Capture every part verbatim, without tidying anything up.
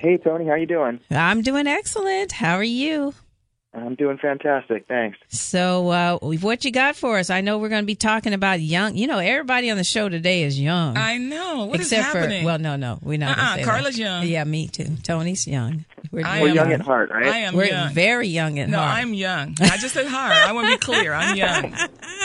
Hey, Tony, how you doing? I'm doing excellent. How are you? I'm doing fantastic, thanks. So uh, what you got for us? I know we're going to be talking about young. You know, everybody on the show today is young. I know. What Except is happening? For, well, no, no. We're not uh-uh, going to say Carla's that. young. Yeah, me too. Tony's young. We're, I We're am young young. at heart, right? I am we're young. very young at no, heart. No, I'm young. I just said heart. I want to be clear. I'm young.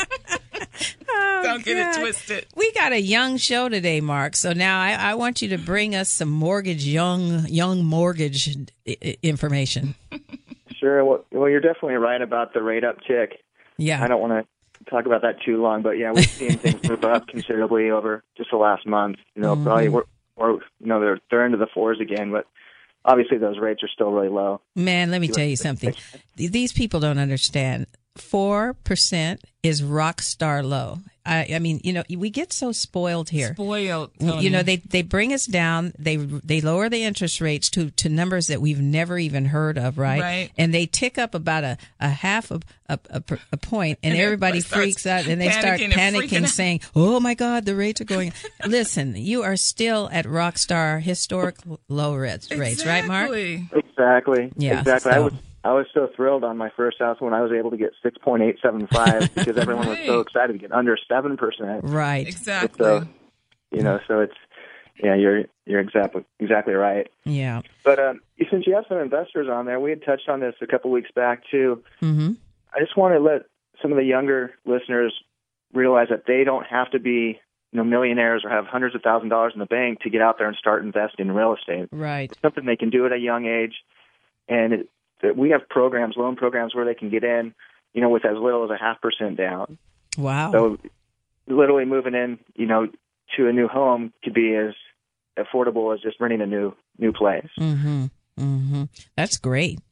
Oh, Don't get God. it twisted. We got a young show today, Mark. So now I, I want you to bring us some mortgage, young, young mortgage I- information. Sure. Well, well, you're definitely right about the rate uptick. Yeah. I don't want to talk about that too long, but yeah, we've seen things move up considerably over just the last month. You know, Mm-hmm. probably we're, we're, you know, they're they're into the fours again, but obviously those rates are still really low. Man, let me tell you something. These people don't understand. Four percent is rock star low. I, I mean, you know, we get so spoiled here. Spoiled. Tony. You know, they they bring us down. They they lower the interest rates to, to numbers that we've never even heard of, right? Right. And they tick up about a, a half a, a, a, a point, and, And everybody everybody freaks out, and they start panicking and freaking panicking, out. saying, "Oh my God, the rates are going." Listen, you are still at rock star historic low rates, rates, right, Mark? Exactly. Exactly. Yeah, Exactly. I so- was I was so thrilled on my first house when I was able to get six point eight seven five because everyone was so Right. excited to get under seven percent. Right. Exactly. So, you know, so it's yeah, you're you're exactly exactly right. Yeah. But um, since you have some investors on there, we had touched on this a couple weeks back too. Mm-hmm. I just want to let some of the younger listeners realize that they don't have to be, you know, millionaires or have hundreds of thousand dollars in the bank to get out there and start investing in real estate. Right. It's something they can do at a young age, and it, that we have programs, loan programs, where they can get in, you know, with as little as a half percent down. Wow. So, literally moving in, you know, to a new home could be as affordable as just renting a new new place. Mm-hmm. Mm-hmm. That's great.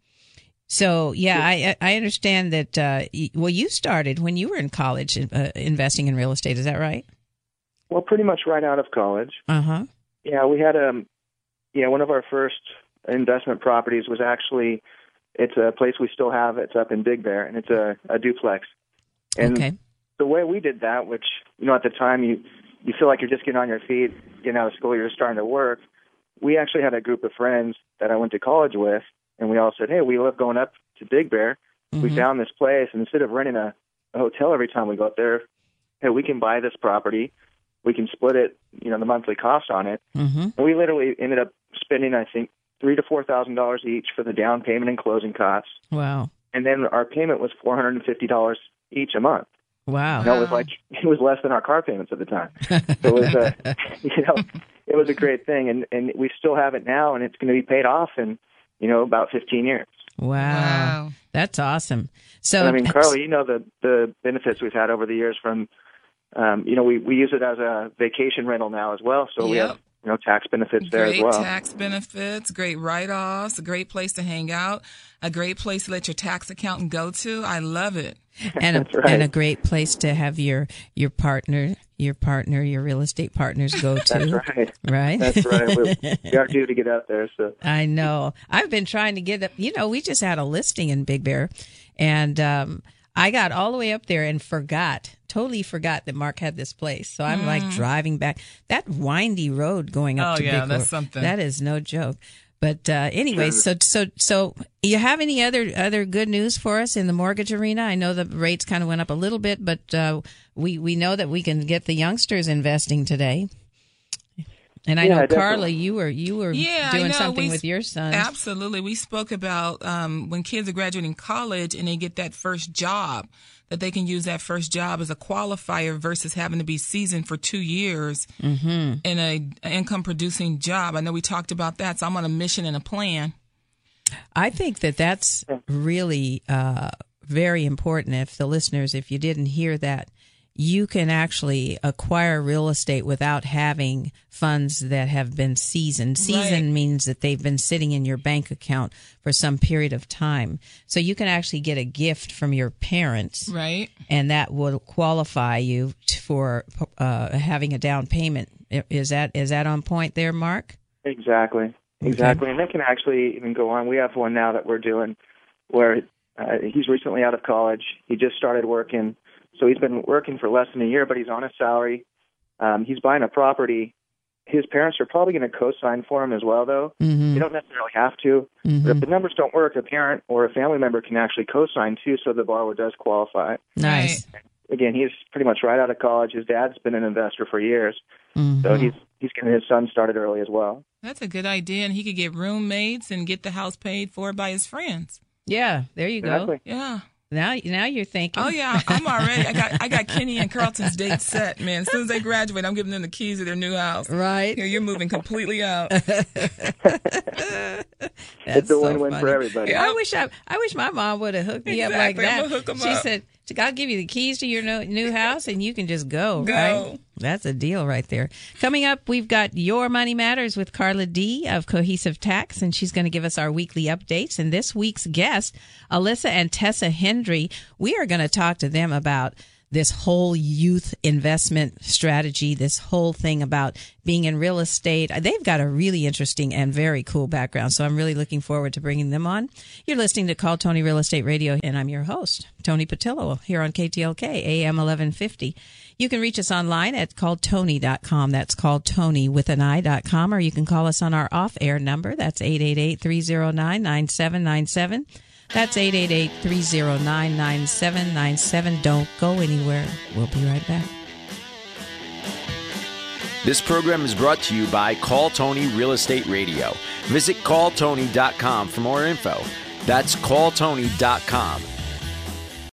So, yeah, I I understand that. Uh, y- well, you started when you were in college uh, investing in real estate. Is that right? Well, pretty much right out of college. Uh huh. Yeah, we had um, you know, one of our first investment properties was actually, it's a place we still have. It's up in Big Bear, and it's a, a duplex. And Okay. the way we did that, which, you know, at the time you you feel like you're just getting on your feet, getting out of school, you're just starting to work. We actually had a group of friends that I went to college with, and we all said, hey, we live going up to Big Bear. We Mhm. found this place, and instead of renting a, a hotel every time we go up there, hey, we can buy this property. We can split it, you know, the monthly cost on it. Mm-hmm. And we literally ended up spending, I think, three to four thousand dollars each for the down payment and closing costs, Wow. and then our payment was four hundred and fifty dollars each a month. Wow. You know, it was like it was less than our car payments at the time. So it was, uh, you know, it was a great thing, and and we still have it now, and it's going to be paid off in, you know, about fifteen years. Wow. Wow. That's awesome. So, And I mean, Carly, you know the the benefits we've had over the years from, um, you know, we we use it as a vacation rental now as well, so we Yep. have, you know, tax benefits there Great as well. tax benefits, great write-offs, a great place to hang out, a great place to let your tax accountant go to. I love it. and a, That's right. and a great place to have your your partner, your partner, your real estate partners go to. That's right. Right? That's right. We, we are due to get out there, so. I know. I've been trying to get up. You know, we just had a listing in Big Bear, and um, I got all the way up there and forgot, totally forgot that Mark had this place. So I'm like driving back that windy road going up Oh, to yeah, Big that's Bear. something. That is no joke. But uh, anyway, so so so you have any other other good news for us in the mortgage arena? I know the rates kind of went up a little bit, but uh, we we know that we can get the youngsters investing today. And I Yeah, know definitely. Carla, you were you were Yeah, I doing know. something We- with your son. Absolutely. We spoke about um, when kids are graduating college and they get that first job, that they can use that first job as a qualifier versus having to be seasoned for two years Mm-hmm. in a income producing job. I know we talked about that, so I'm on a mission and a plan. I think that that's really uh, very important. If the listeners, if you didn't hear that, you can actually acquire real estate without having funds that have been seasoned. Seasoned Right. means that they've been sitting in your bank account for some period of time. So you can actually get a gift from your parents, Right. and that will qualify you t- for uh, having a down payment. Is that is that on point there, Mark? Exactly. Exactly. And that can actually even go on. We have one now that we're doing where uh, he's recently out of college. He just started working. So he's been working for less than a year, but he's on a salary. Um, he's buying a property, his parents are probably going to co-sign for him as well, though. Mm-hmm. You don't necessarily have to. Mm-hmm. But if the numbers don't work, a parent or a family member can actually co-sign, too, so the borrower does qualify. Nice. Right. Again, he's pretty much right out of college. His dad's been an investor for years, Mm-hmm. so he's he's getting his son started early as well. That's a good idea, and he could get roommates and get the house paid for by his friends. Yeah, there you go. Exactly. Yeah. Now, now you're thinking. Oh yeah, I'm already. I got I got Kenny and Carlton's date set, man. As soon as they graduate, I'm giving them the keys to their new house. Right. Here, you're moving completely out. It's a so win-win funny. for everybody. Yeah. I wish I, I wish my mom would have hooked me up like Exactly. I'm that. gonna hook 'em she up. said, "I'll give you the keys to your no, new house, and you can just go." Go. Right? That's a deal right there. Coming up, we've got Your Money Matters with Carla D of Cohesive Tax, and she's going to give us our weekly updates. And this week's guest, Alyssa and Tessa Hendry, we are going to talk to them about this whole youth investment strategy, this whole thing about being in real estate. They've got a really interesting and very cool background, so I'm really looking forward to bringing them on. You're listening to Call Tony Real Estate Radio, and I'm your host, Tony Patillo, here on K T L K, A M eleven fifty. You can reach us online at call tony dot com. That's call tony with an I dot com, or you can call us on our off-air number. That's eight eight eight, three oh nine, nine seven nine seven. That's eight eight eight, three oh nine, nine seven nine seven. Don't go anywhere. We'll be right back. This program is brought to you by Call Tony Real Estate Radio. Visit call tony dot com for more info. That's call tony dot com.